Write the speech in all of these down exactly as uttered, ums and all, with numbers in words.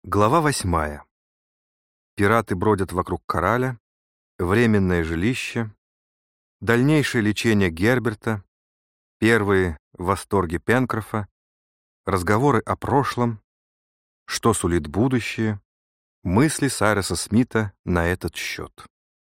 Глава восьмая. Пираты бродят вокруг Кораля, временное жилище, дальнейшее лечение Герберта, первые восторги Пенкрофа, разговоры о прошлом, что сулит будущее, мысли Сайроса Смита на этот счет.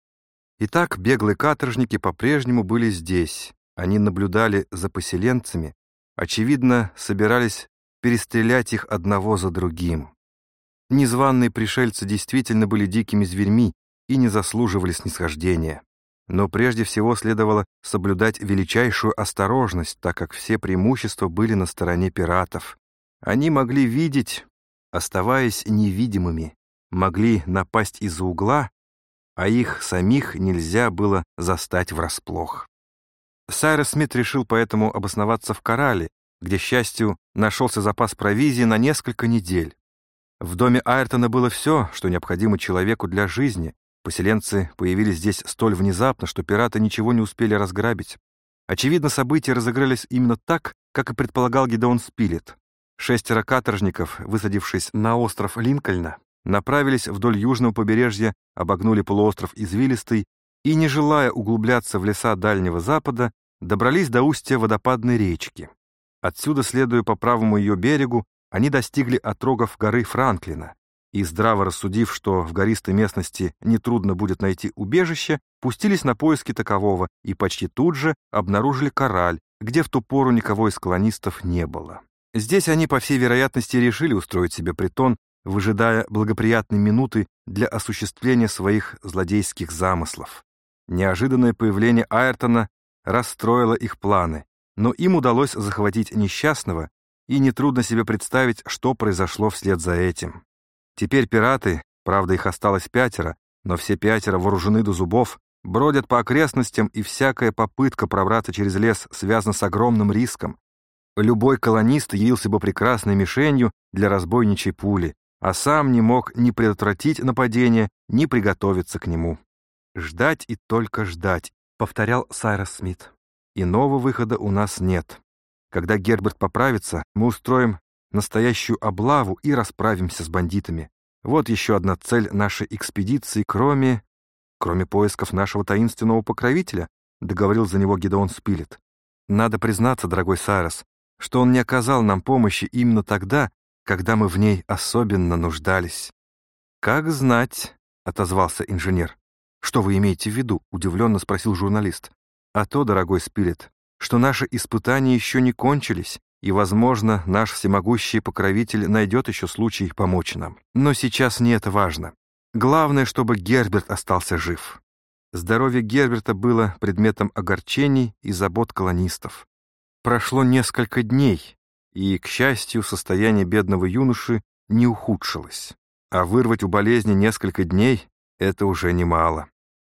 Итак, беглые каторжники по-прежнему были здесь. Они наблюдали за поселенцами, очевидно, собирались перестрелять их одного за другим. Незваные пришельцы действительно были дикими зверьми и не заслуживали снисхождения. Но прежде всего следовало соблюдать величайшую осторожность, так как все преимущества были на стороне пиратов. Они могли видеть, оставаясь невидимыми, могли напасть из-за угла, а их самих нельзя было застать врасплох. Сайрос Смит решил поэтому обосноваться в Корале, где, к счастью, нашелся запас провизии на несколько недель. В доме Айртона было все, что необходимо человеку для жизни. Поселенцы появились здесь столь внезапно, что пираты ничего не успели разграбить. Очевидно, события разыгрались именно так, как и предполагал Гидеон Спилет. Шестеро каторжников, высадившись на остров Линкольна, направились вдоль южного побережья, обогнули полуостров Извилистый и, не желая углубляться в леса Дальнего Запада, добрались до устья водопадной речки. Отсюда, следуя по правому ее берегу, они достигли отрогов горы Франклина и, здраво рассудив, что в гористой местности нетрудно будет найти убежище, пустились на поиски такового и почти тут же обнаружили Кораль, где в ту пору никого из колонистов не было. Здесь они, по всей вероятности, решили устроить себе притон, выжидая благоприятной минуты для осуществления своих злодейских замыслов. Неожиданное появление Айртона расстроило их планы, но им удалось захватить несчастного, и нетрудно себе представить, что произошло вслед за этим. Теперь пираты, правда, их осталось пятеро, но все пятеро вооружены до зубов, бродят по окрестностям, и всякая попытка пробраться через лес связана с огромным риском. Любой колонист явился бы прекрасной мишенью для разбойничьей пули, а сам не мог ни предотвратить нападение, ни приготовиться к нему. «Ждать и только ждать», — повторял Сайрос Смит. «Иного выхода у нас нет. Когда Герберт поправится, мы устроим настоящую облаву и расправимся с бандитами. Вот еще одна цель нашей экспедиции, кроме... кроме поисков нашего таинственного покровителя», — договорил за него Гидеон Спилет. «Надо признаться, дорогой Сайрос, что он не оказал нам помощи именно тогда, когда мы в ней особенно нуждались». «Как знать», — отозвался инженер. «Что вы имеете в виду?» — удивленно спросил журналист. «А то, дорогой Спилет, что наши испытания еще не кончились, и, возможно, наш всемогущий покровитель найдет еще случай помочь нам. Но сейчас не это важно. Главное, чтобы Герберт остался жив». Здоровье Герберта было предметом огорчений и забот колонистов. Прошло несколько дней, и, к счастью, состояние бедного юноши не ухудшилось. А вырвать у болезни несколько дней — это уже немало.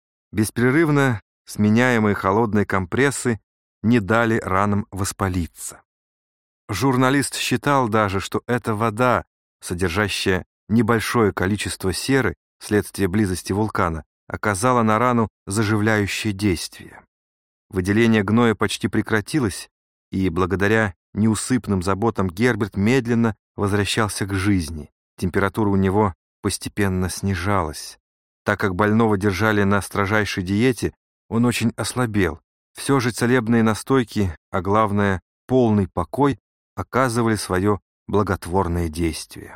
Беспрерывно сменяемые холодные компрессы не дали ранам воспалиться. Журналист считал даже, что эта вода, содержащая небольшое количество серы вследствие близости вулкана, оказала на рану заживляющее действие. Выделение гноя почти прекратилось, и благодаря неусыпным заботам Герберт медленно возвращался к жизни. Температура у него постепенно снижалась. Так как больного держали на строжайшей диете, он очень ослабел. Все же целебные настойки, а главное, полный покой, оказывали свое благотворное действие.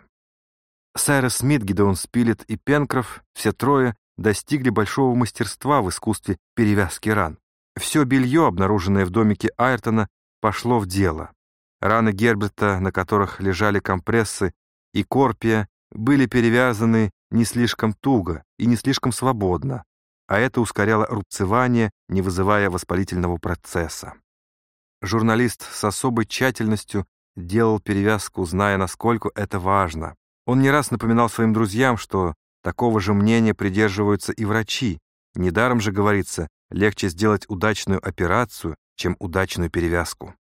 Сайрос Смит, Гидеон Спилет и Пенкроф, все трое, достигли большого мастерства в искусстве перевязки ран. Все белье, обнаруженное в домике Айртона, пошло в дело. Раны Герберта, на которых лежали компрессы и корпия, были перевязаны не слишком туго и не слишком свободно, а это ускоряло рубцевание, не вызывая воспалительного процесса. Журналист с особой тщательностью делал перевязку, зная, насколько это важно. Он не раз напоминал своим друзьям, что такого же мнения придерживаются и врачи. Недаром же говорится, легче сделать удачную операцию, чем удачную перевязку.